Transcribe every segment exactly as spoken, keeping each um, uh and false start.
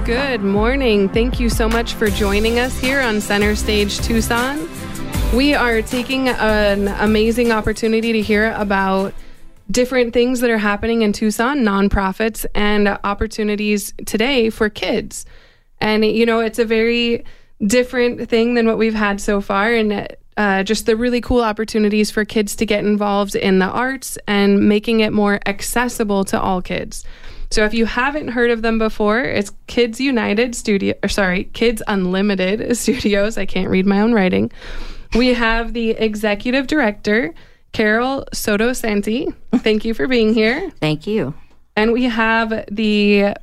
Good morning. Thank you so much for joining us here on Center Stage Tucson. We are taking an amazing opportunity to hear about different things that are happening in Tucson, nonprofits, and opportunities today for kids. And, you know, it's a very different thing than what we've had so far, and uh, just the really cool opportunities for kids to get involved in the arts and making it more accessible to all kids. So if you haven't heard of them before, it's Kids United Studio, or sorry, Kids Unlimited Studios. I can't read my own writing. We have the executive director, Carol Soto Santi. Thank you for being here. Thank you. And we have the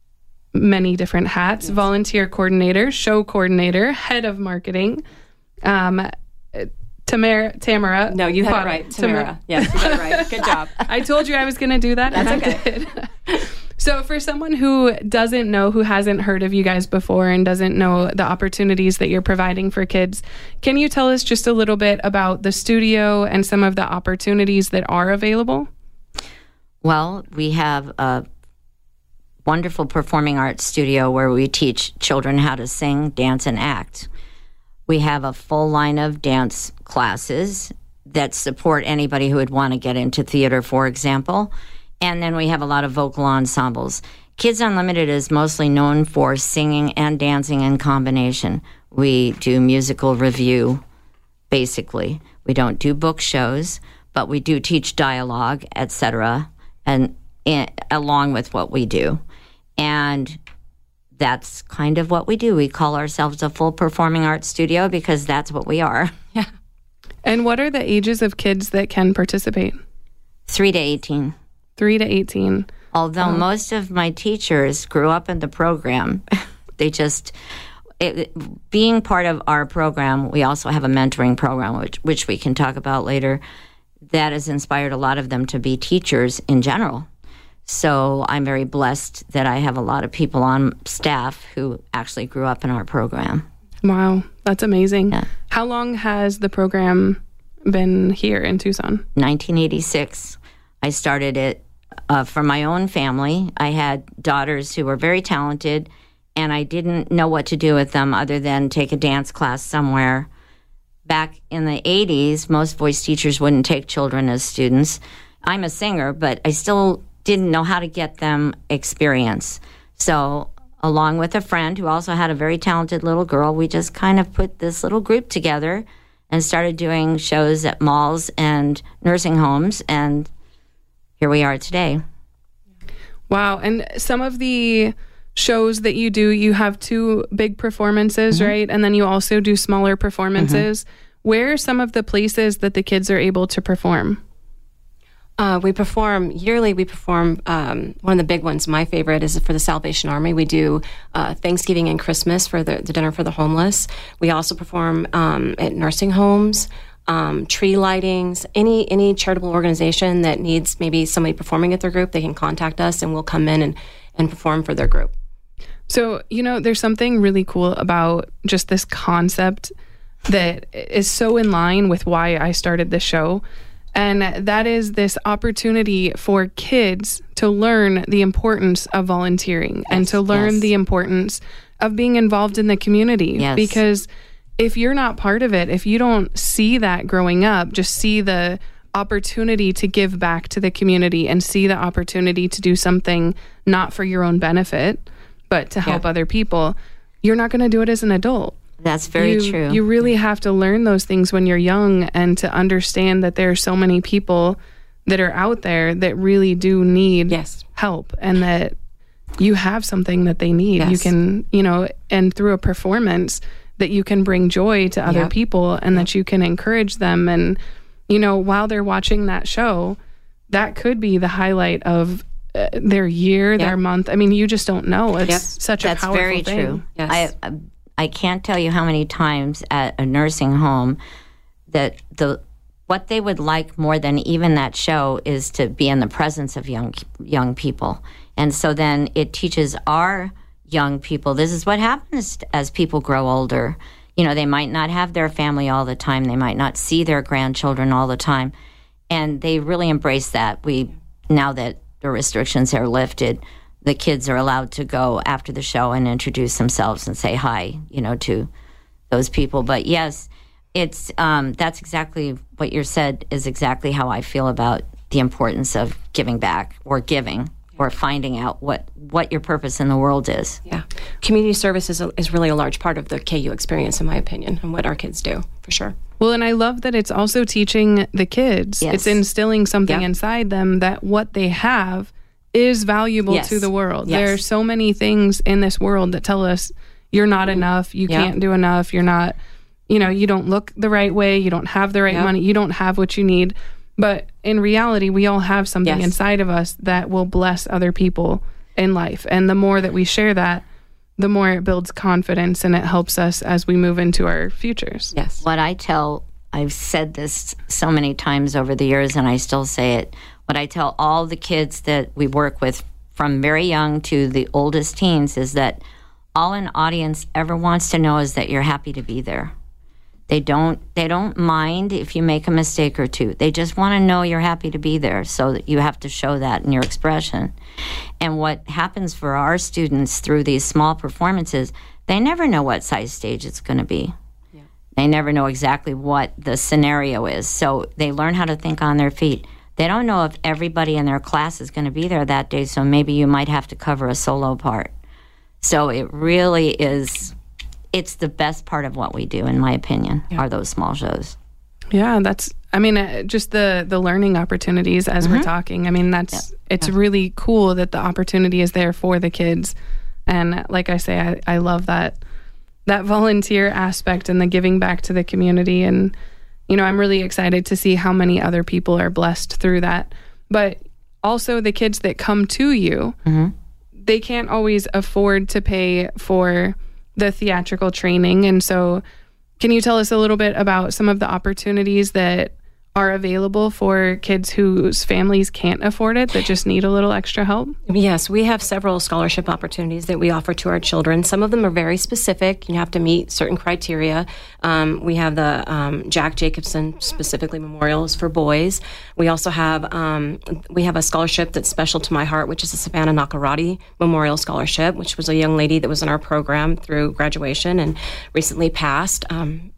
many different hats, yes. volunteer coordinator, show coordinator, head of marketing, um, Tamara. Tamara. No, you had well, it right. Tamara. Tamara. Yes, you got it right. Good job. I told you I was going to do that. That's and okay. I did. So for someone who doesn't know, who hasn't heard of you guys before and doesn't know the opportunities that you're providing for kids, can you tell us just a little bit about the studio and some of the opportunities that are available? Well, we have a wonderful performing arts studio where we teach children how to sing, dance, and act. We have a full line of dance classes that support anybody who would want to get into theater, for example. And then we have a lot of vocal ensembles. Kids Unlimited is mostly known for singing and dancing in combination. We do musical review, basically. We don't do book shows, but we do teach dialogue, et cetera, and in, along with what we do. And that's kind of what we do. We call ourselves a full performing arts studio because that's what we are. Yeah. And what are the ages of kids that can participate? Three to eighteen. Three to eighteen. Although um, most of my teachers grew up in the program, they just, it, being part of our program, we also have a mentoring program, which, which we can talk about later, that has inspired a lot of them to be teachers in general. So I'm very blessed that I have a lot of people on staff who actually grew up in our program. Wow, that's amazing. Yeah. How long has the program been here in Tucson? nineteen eighty-six. I started it uh, for my own family. I had daughters who were very talented, and I didn't know what to do with them other than take a dance class somewhere. Back in the eighties, most voice teachers wouldn't take children as students. I'm a singer, but I still didn't know how to get them experience. So along with a friend who also had a very talented little girl, we just kind of put this little group together and started doing shows at malls and nursing homes, and here we are today. Wow. And some of the shows that you do, you have two big performances, mm-hmm. right? And then you also do smaller performances. Mm-hmm. Where are some of the places that the kids are able to perform? Uh, we perform yearly. We perform um, one of the big ones. My favorite is for the Salvation Army. We do uh, Thanksgiving and Christmas for the, the dinner for the homeless. We also perform um, at nursing homes, um, tree lightings. Any any charitable organization that needs maybe somebody performing at their group, they can contact us, and we'll come in and, and perform for their group. So, you know, there's something really cool about just this concept that is so in line with why I started this show. And that is this opportunity for kids to learn the importance of volunteering yes, and to learn yes. the importance of being involved in the community. Yes. Because if you're not part of it, if you don't see that growing up, just see the opportunity to give back to the community and see the opportunity to do something not for your own benefit, but to help yeah. other people, you're not going to do it as an adult. That's very you, true. You really have to learn those things when you're young and to understand that there are so many people that are out there that really do need yes. help, and that you have something that they need. Yes. You can, you know, and through a performance that you can bring joy to other yep. people and yep. that you can encourage them. And, you know, while they're watching that show, that could be the highlight of uh, their year, yep. their month. I mean, you just don't know. It's yep. such That's a powerful very thing. True. Yes. I, I I can't tell you how many times at a nursing home that the what they would like more than even that show is to be in the presence of young young people. And so then it teaches our young people, this is what happens as people grow older. You know, they might not have their family all the time. They might not see their grandchildren all the time. And they really embrace that. We, now that the restrictions are lifted, the kids are allowed to go after the show and introduce themselves and say hi, you know, to those people. But yes, it's um, that's exactly what you said is exactly how I feel about the importance of giving back or giving or finding out what, what your purpose in the world is. Yeah. Community service is, a, is really a large part of the K U experience, in my opinion, and what our kids do, for sure. Well, and I love that it's also teaching the kids. Yes. It's instilling something Yeah. inside them that what they have is valuable Yes. to the world. Yes. There are so many things in this world that tell us you're not enough, you Yeah. can't do enough, you're not, you know, you don't look the right way, you don't have the right Yep. money, you don't have what you need. But in reality, we all have something Yes. inside of us that will bless other people in life. And the more that we share that, the more it builds confidence and it helps us as we move into our futures. Yes. What I tell, I've said this so many times over the years and I still say it, what I tell all the kids that we work with from very young to the oldest teens is that all an audience ever wants to know is that you're happy to be there. They don't they don't mind if you make a mistake or two. They just want to know you're happy to be there, so that you have to show that in your expression. And what happens for our students through these small performances, they never know what size stage it's going to be. Yeah. They never know exactly what the scenario is. So they learn how to think on their feet. They don't know if everybody in their class is going to be there that day, so maybe you might have to cover a solo part. So it really is... It's the best part of what we do, in my opinion, yeah. are those small shows. Yeah, that's, I mean, uh, just the, the learning opportunities as mm-hmm. we're talking. I mean, that's, yeah. it's yeah. really cool that the opportunity is there for the kids. And like I say, I, I love that, that volunteer aspect and the giving back to the community. And, you know, I'm really excited to see how many other people are blessed through that. But also the kids that come to you, mm-hmm. they can't always afford to pay for the theatrical training. And so can you tell us a little bit about some of the opportunities that are available for kids whose families can't afford it, that just need a little extra help? Yes, we have several scholarship opportunities that we offer to our children. Some of them are very specific. You have to meet certain criteria. Um, we have the um, Jack Jacobson, specifically memorials for boys. We also have um, we have a scholarship that's special to my heart, which is the Savannah Nakarati Memorial Scholarship, which was a young lady that was in our program through graduation and recently passed. Um,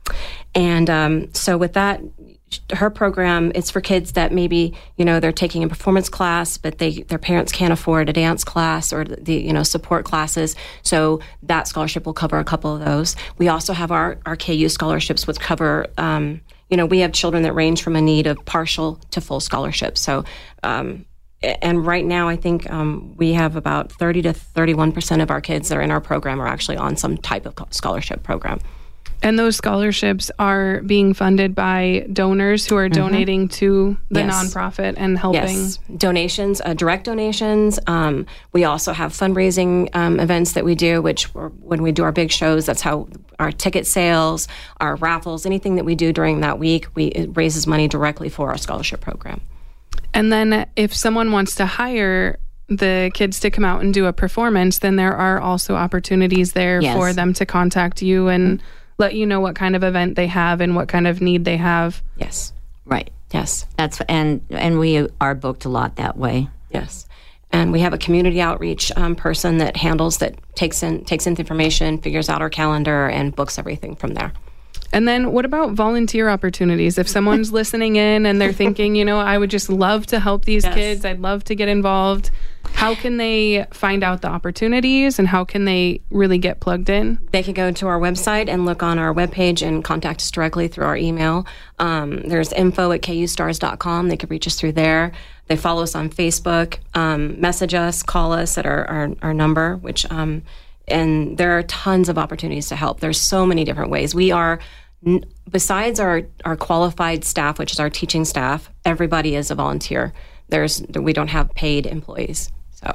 and um, so with that, her program, it's for kids that maybe, you know, they're taking a performance class, but they their parents can't afford a dance class or the, you know, support classes. So that scholarship will cover a couple of those. We also have our, our K U scholarships, which cover, um, you know, we have children that range from a need of partial to full scholarships. So, um, and right now, I think um, we have about thirty to thirty-one percent of our kids that are in our program are actually on some type of scholarship program. And those scholarships are being funded by donors who are mm-hmm. donating to the yes. nonprofit and helping. Yes, donations, uh, direct donations. Um, we also have fundraising um, events that we do, which when we do our big shows, that's how our ticket sales, our raffles, anything that we do during that week, we it raises money directly for our scholarship program. And then if someone wants to hire the kids to come out and do a performance, then there are also opportunities there yes. for them to contact you and mm-hmm. let you know what kind of event they have and what kind of need they have. Yes. Right. Yes. That's and and we are booked a lot that way. Yes. And we have a community outreach um, person that handles that takes in takes in the information, figures out our calendar, and books everything from there. And then what about volunteer opportunities? If someone's listening in and they're thinking, you know, I would just love to help these yes. kids, I'd love to get involved. How can they find out the opportunities and how can they really get plugged in? They can go to our website and look on our webpage and contact us directly through our email. Um, there's info at k u stars dot com. They can reach us through there. They follow us on Facebook, um, message us, call us at our, our, our number, which, um, and there are tons of opportunities to help. There's so many different ways. We are, besides our, our qualified staff, which is our teaching staff, everybody is a volunteer. There's we don't have paid employees. So,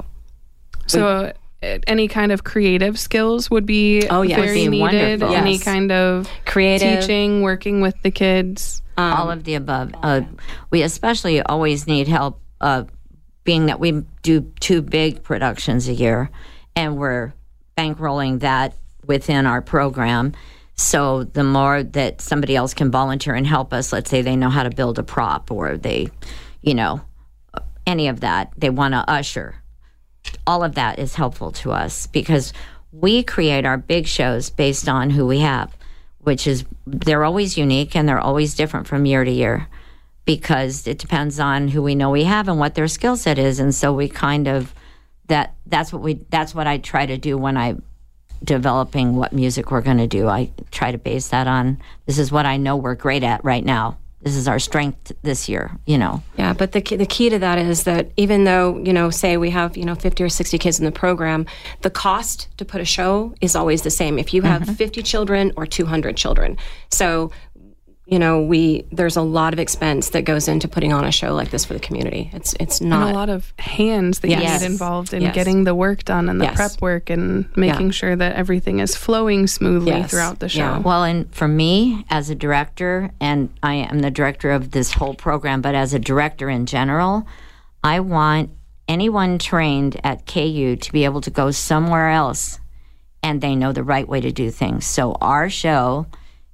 so we, any kind of creative skills would be oh, yes. very be needed. Wonderful. Any yes. kind of creative teaching, working with the kids, um, all of the above. Uh, we especially always need help, uh, being that we do two big productions a year, and we're bankrolling that within our program. So the more that somebody else can volunteer and help us, let's say they know how to build a prop or they, you know, any of that, they want to usher. all of that is helpful to us because we create our big shows based on who we have, which is they're always unique and they're always different from year to year because it depends on who we know we have and what their skill set is. And so we kind of that that's what we that's what I try to do when I developing what music we're going to do. I try to base that on this is what I know we're great at right now. This is our strength this year, you know. Yeah, but the key, the key to that is that even though, you know, say we have, you know, fifty or sixty kids in the program, the cost to put a show is always the same if you have mm-hmm. fifty children or two hundred children. So, you know, we there's a lot of expense that goes into putting on a show like this for the community. It's it's not... And a lot of hands that yes. you need involved in yes. getting the work done and the yes. prep work and making yeah. sure that everything is flowing smoothly yes. throughout the show. Yeah. Well, and for me as a director, and I am the director of this whole program, but as a director in general, I want anyone trained at K U to be able to go somewhere else and they know the right way to do things. So our show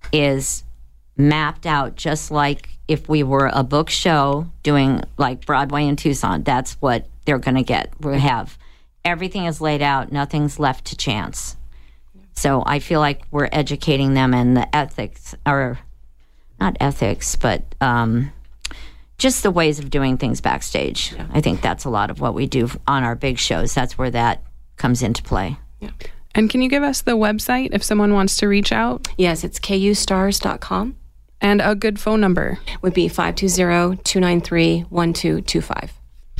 is mapped out just like if we were a book show doing like Broadway in Tucson. That's what they're going to get. We have everything is laid out. Nothing's left to chance. So I feel like we're educating them in the ethics, or not ethics, but um, just the ways of doing things backstage. Yeah. I think that's a lot of what we do on our big shows. That's where that comes into play. Yeah. And can you give us the website if someone wants to reach out? Yes, it's K U stars dot com. And a good phone number would be five two zero, two nine three, one two two five.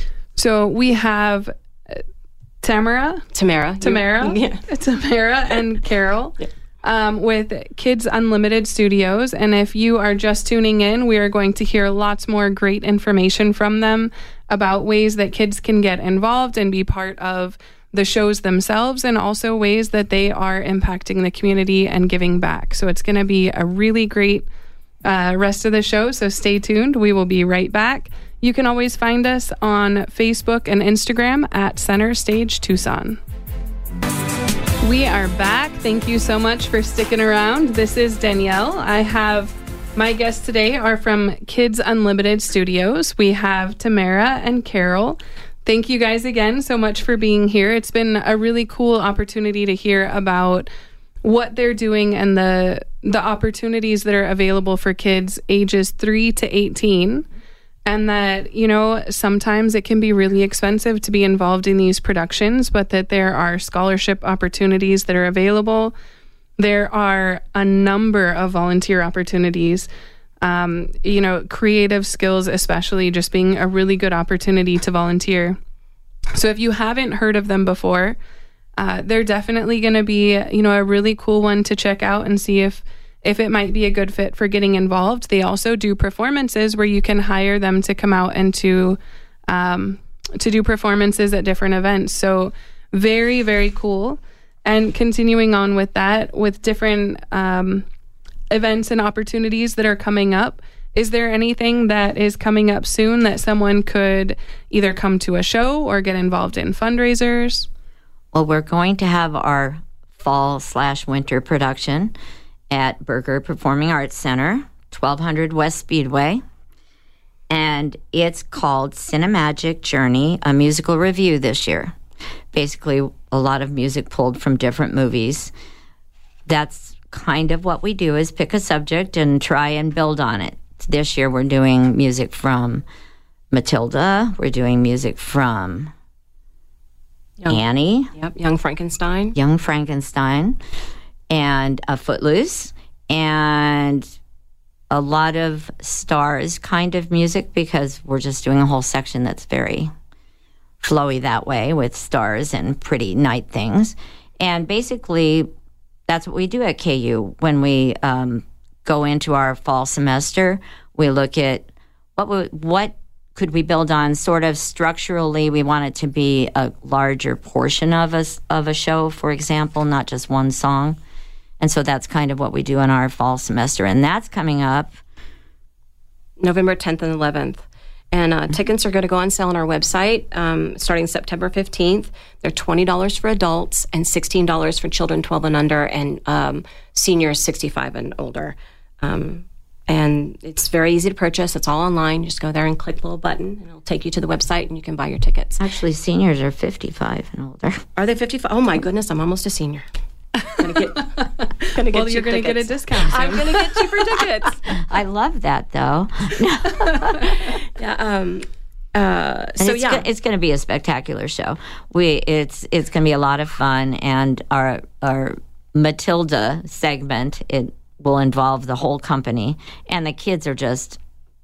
So we have uh, Tamara. Tamara. Tamara. Yeah. Tamara and Carol yeah. um, with Kids Unlimited Studios. And if you are just tuning in, we are going to hear lots more great information from them about ways that kids can get involved and be part of the shows themselves, and also ways that they are impacting the community and giving back. So it's going to be a really great uh, rest of the show. So stay tuned. We will be right back. You can always find us on Facebook and Instagram at Center Stage Tucson. We are back. Thank you so much for sticking around. This is Danielle. I have my guests today are from Kids Unlimited Studios. We have Tamara and Carol. Thank you guys again so much for being here. It's been a really cool opportunity to hear about what they're doing and the the opportunities that are available for kids ages three to eighteen. And that, you know, sometimes it can be really expensive to be involved in these productions, but that there are scholarship opportunities that are available. There are a number of volunteer opportunities. Um, you know, creative skills, especially just being a really good opportunity to volunteer. So if you haven't heard of them before, uh, they're definitely going to be, you know, a really cool one to check out and see if, if it might be a good fit for getting involved. They also do performances where you can hire them to come out and to, um, to do performances at different events. So very, very cool. And continuing on with that, with different, um, events and opportunities that are coming up. Is there anything that is coming up soon that someone could either come to a show or get involved in fundraisers? Well, we're going to have our fall slash winter production at Berger Performing Arts Center, twelve hundred West Speedway. And it's called Cinemagic Journey, a musical review this year. Basically, a lot of music pulled from different movies. That's kind of what we do is pick a subject and try and build on it. This year we're doing music from Matilda. We're doing music from Young, Annie. Yep, Young Frankenstein. Young Frankenstein. And a Footloose. And a lot of Stars kind of music because we're just doing a whole section that's very flowy that way with stars and pretty night things. And basically that's what we do at K U. When we um, go into our fall semester, we look at what we, what could we build on sort of structurally. We want it to be a larger portion of a, of a show, for example, not just one song. And so that's kind of what we do in our fall semester. And that's coming up November tenth and eleventh. And uh, tickets are going to go on sale on our website um, starting September fifteenth. They're twenty dollars for adults and sixteen dollars for children twelve and under and um, seniors sixty-five and older. Um, and it's very easy to purchase. It's all online. You just go there and click the little button, and it'll take you to the website, and you can buy your tickets. Actually, seniors are fifty-five and older. Are they fifty-five? Oh, my goodness, I'm almost a senior. Gonna get, gonna get well, you're going to get a discount soon. I'm going to get cheaper tickets. I love that, though. yeah. Um, uh, And so it's yeah, go- it's going to be a spectacular show. We it's it's going to be a lot of fun, and our our Matilda segment it will involve the whole company, and the kids are just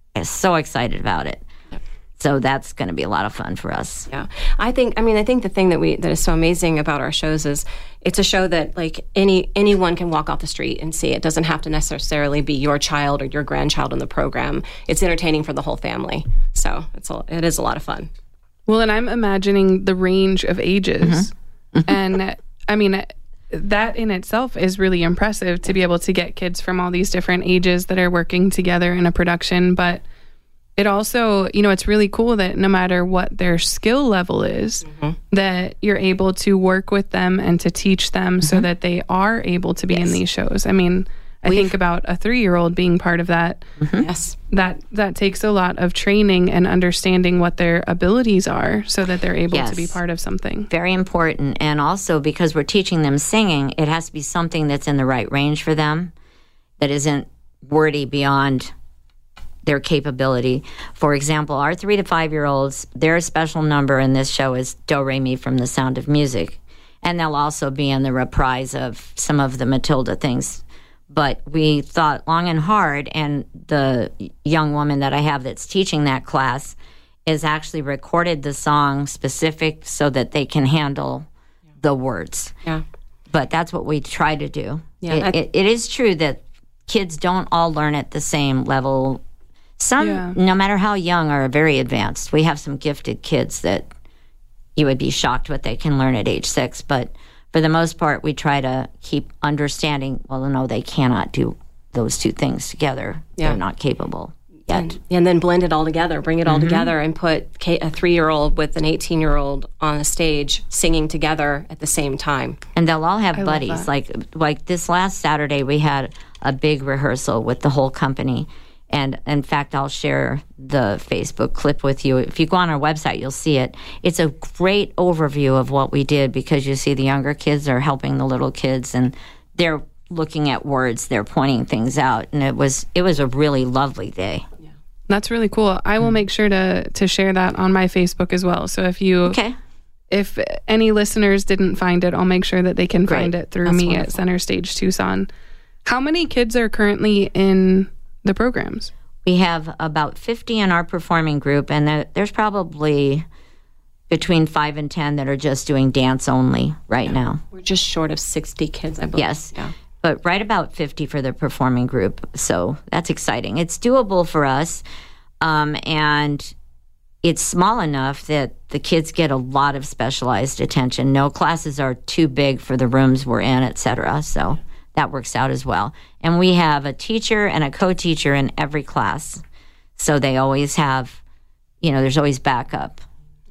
so excited about it. So that's going to be a lot of fun for us. Yeah, I think. I mean, I think the thing that we that is so amazing about our shows is it's a show that like any anyone can walk off the street and see. It doesn't have to necessarily be your child or your grandchild in the program. It's entertaining for the whole family. So it's a, it is a lot of fun. Well, and I'm imagining the range of ages, mm-hmm. and I mean that in itself is really impressive to be able to get kids from all these different ages that are working together in a production, but. It also, you know, it's really cool that no matter what their skill level is, mm-hmm. that you're able to work with them and to teach them mm-hmm. so that they are able to be yes. in these shows. I mean, I We've, think about a three-year-old being part of that. Mm-hmm. Yes. That that takes a lot of training and understanding what their abilities are so that they're able yes. to be part of something. Very important. And also because we're teaching them singing, it has to be something that's in the right range for them, that isn't wordy beyond their capability. For example, our three to five year olds, their special number in this show is Do Re Mi from The Sound of Music. And they'll also be in the reprise of some of the Matilda things. But we thought long and hard, and the young woman that I have that's teaching that class is actually recorded the song specific so that they can handle yeah. the words. Yeah. But that's what we try to do. Yeah, it, it, it is true that kids don't all learn at the same level. Some, yeah. no matter how young, are very advanced. We have some gifted kids that you would be shocked what they can learn at age six. But for the most part, we try to keep understanding, well, no, they cannot do those two things together. Yeah. They're not capable yet. And, and then blend it all together, bring it all mm-hmm. together, and put a three-year-old with an eighteen-year-old on a stage singing together at the same time. And they'll all have I buddies. Like, like this last Saturday, we had a big rehearsal with the whole company. And in fact, I'll share the Facebook clip with you. If you go on our website, you'll see it. It's a great overview of what we did because you see the younger kids are helping the little kids, and they're looking at words, they're pointing things out, and it was it was a really lovely day. Yeah. That's really cool. I will make sure to to share that on my Facebook as well. So if you okay. if any listeners didn't find it, I'll make sure that they can Great. find it through That's me wonderful. at Center Stage Tucson. How many kids are currently in the programs? We have about fifty in our performing group, and there, there's probably between five and ten that are just doing dance only right yeah. now. We're just short of sixty kids, I believe. Yes, yeah. but right about fifty for the performing group, so that's exciting. It's doable for us, um, and it's small enough that the kids get a lot of specialized attention. No classes are too big for the rooms we're in, et cetera, so that works out as well. And we have a teacher and a co-teacher in every class. So they always have, you know, there's always backup.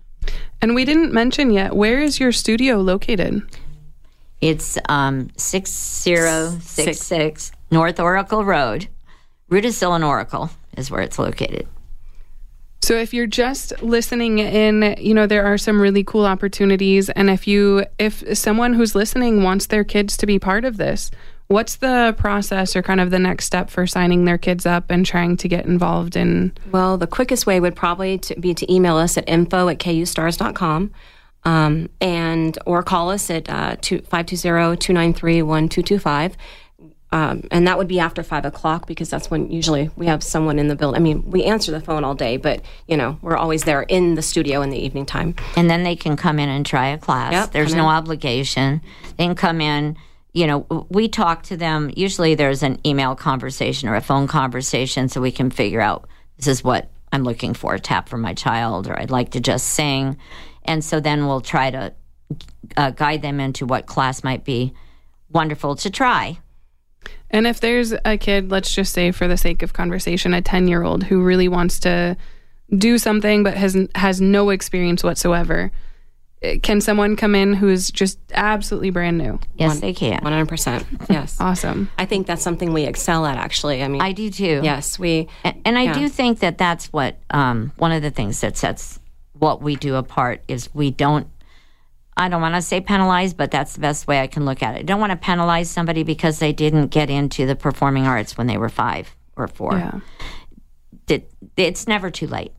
And we didn't mention yet, where is your studio located? It's um, six zero six six North Oracle Road. Rudisill and Oracle is where it's located. So if you're just listening in, you know, there are some really cool opportunities. And if you, if someone who's listening wants their kids to be part of this, what's the process or kind of the next step for signing their kids up and trying to get involved in? Well, the quickest way would probably to be to email us at info at k u stars dot com um, and or call us at uh, five two zero, two nine three, one two two five. Um, and that would be after five o'clock because that's when usually we have someone in the building. I mean, we answer the phone all day, but, you know, we're always there in the studio in the evening time. And then they can come in and try a class. Yep, there's no in. obligation. They can come in. You know, we talk to them. Usually there's an email conversation or a phone conversation so we can figure out this is what I'm looking for, a tap for my child, or I'd like to just sing. And so then we'll try to uh, guide them into what class might be wonderful to try. And if there's a kid, let's just say for the sake of conversation, a ten-year-old who really wants to do something but has has no experience whatsoever, can someone come in who's just absolutely brand new? Yes, One, they can. one hundred percent. Yes. Awesome. I think that's something we excel at, actually. I mean, I do too. yes, we. And, and I yeah. do think that that's what um, one of the things that sets what we do apart is we don't. I don't want to say penalize, but that's the best way I can look at it. I don't want to penalize somebody because they didn't get into the performing arts when they were five or four. Yeah. It, it's never too late.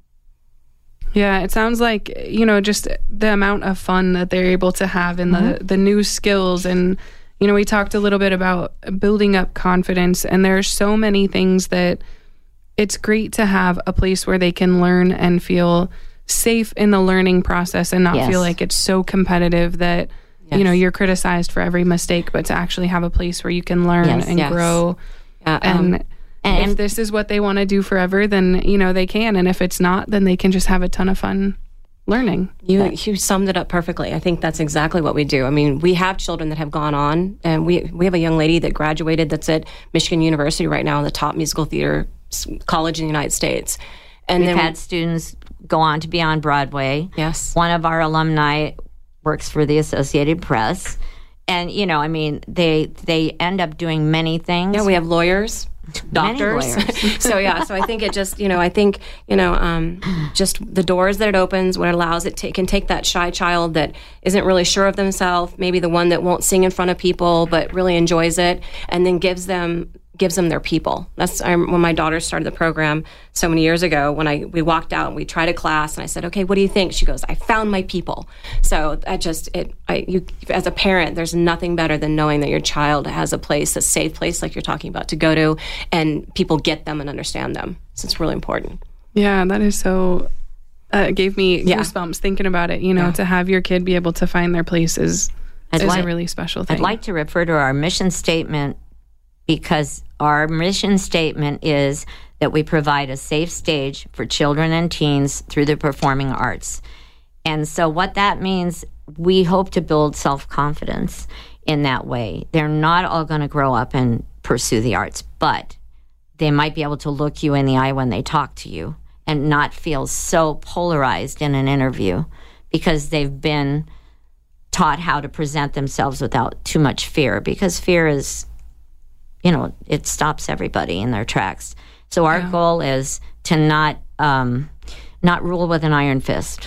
Yeah, it sounds like, you know, just the amount of fun that they're able to have and mm-hmm. the, the new skills. And, you know, we talked a little bit about building up confidence. And there are so many things that it's great to have a place where they can learn and feel safe in the learning process and not yes. feel like it's so competitive that, yes. you know, you're criticized for every mistake, but to actually have a place where you can learn yes. and yes. grow. Uh, and, um, and if this is what they want to do forever, then, you know, they can. And if it's not, then they can just have a ton of fun learning. You you summed it up perfectly. I think that's exactly what we do. I mean, we have children that have gone on, and we we have a young lady that graduated that's at Michigan University right now, in the top musical theater college in the United States. And We've then had students go on to be on Broadway. Yes. One of our alumni works for the Associated Press. And, you know, I mean, they they end up doing many things. Yeah, we have lawyers, doctors. Lawyers. So, yeah, so I think it just, you know, I think, you know, um, just the doors that it opens, what it allows it to, can take that shy child that isn't really sure of themselves, maybe the one that won't sing in front of people but really enjoys it, and then gives them gives them their people. That's I, when my daughter started the program so many years ago. When I we walked out and we tried a class, and I said, "Okay, what do you think?" She goes, "I found my people." So I just it I you as a parent, there's nothing better than knowing that your child has a place, a safe place, like you're talking about, to go to, and people get them and understand them. So it's really important. Yeah, that is so. Uh, it gave me Yeah. goosebumps thinking about it. You know, Yeah. to have your kid be able to find their place is, I'd is like- a really special thing. I'd like to refer to our mission statement, because our mission statement is that we provide a safe stage for children and teens through the performing arts. And so what that means, we hope to build self-confidence in that way. They're not all going to grow up and pursue the arts, but they might be able to look you in the eye when they talk to you and not feel so polarized in an interview because they've been taught how to present themselves without too much fear, because fear is, you know, it stops everybody in their tracks. So our Yeah. goal is to not um, not rule with an iron fist.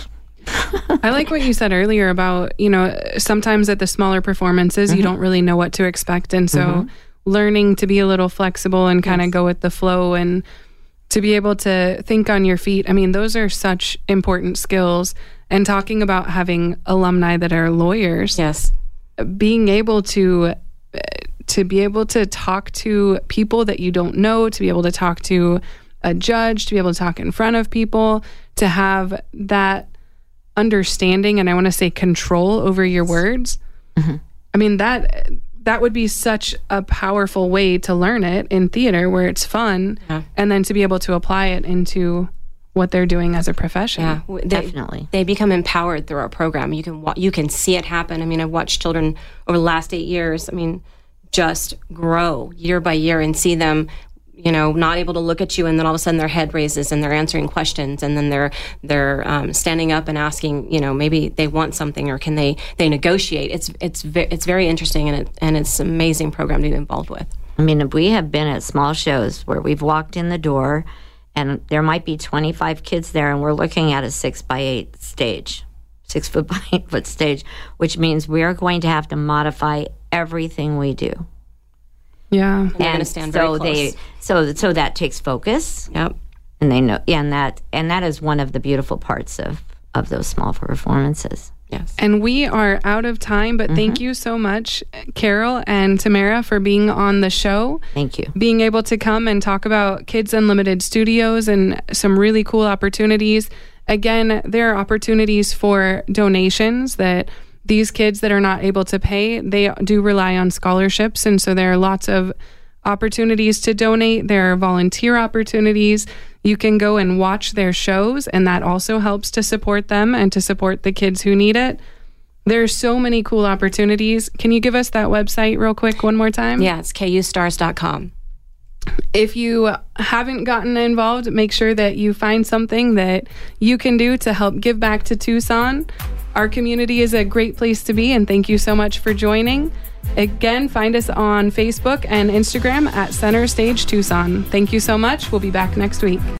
I like what you said earlier about, you know, sometimes at the smaller performances, Mm-hmm. you don't really know what to expect. And so mm-hmm. learning to be a little flexible and kind of Yes. go with the flow and to be able to think on your feet. I mean, those are such important skills. And talking about having alumni that are lawyers, Yes. being able to to be able to talk to people that you don't know, to be able to talk to a judge, to be able to talk in front of people, to have that understanding and I want to say control over your words. Mm-hmm. I mean, that that would be such a powerful way to learn it in theater, where it's fun, Yeah. and then to be able to apply it into what they're doing as a profession. Yeah, w- they, Definitely. They become empowered through our program. You can wa- you can see it happen. I mean, I've watched children over the last eight years. I mean, just grow year by year and see them, you know, not able to look at you, and then all of a sudden their head raises and they're answering questions, and then they're they're um, standing up and asking, you know, maybe they want something, or can they they negotiate. It's it's ve- it's very interesting, and it and it's an amazing program to be involved with. I mean, we have been at small shows where we've walked in the door and there might be twenty-five kids there, and we're looking at a six by eight stage, six foot by eight foot stage, which means we are going to have to modify everything we do. Yeah. And they're going to stand very so close. they so so that takes focus, Yep. and they know, and that and that is one of the beautiful parts of of those small performances. Yes. And we are out of time, but thank you so much, Carol and Tamara, for being on the show. Thank you. Being able to come and talk about Kids Unlimited Studios and some really cool opportunities. Again, there are opportunities for donations that these kids that are not able to pay, they do rely on scholarships. And so there are lots of opportunities to donate. There are volunteer opportunities. You can go and watch their shows, and that also helps to support them and to support the kids who need it. There are so many cool opportunities. Can you give us that website real quick one more time? Yeah, it's K U stars dot com. If you haven't gotten involved, make sure that you find something that you can do to help give back to Tucson. Our community is a great place to be, and thank you so much for joining. Again, find us on Facebook and Instagram at Center Stage Tucson. Thank you so much. We'll be back next week.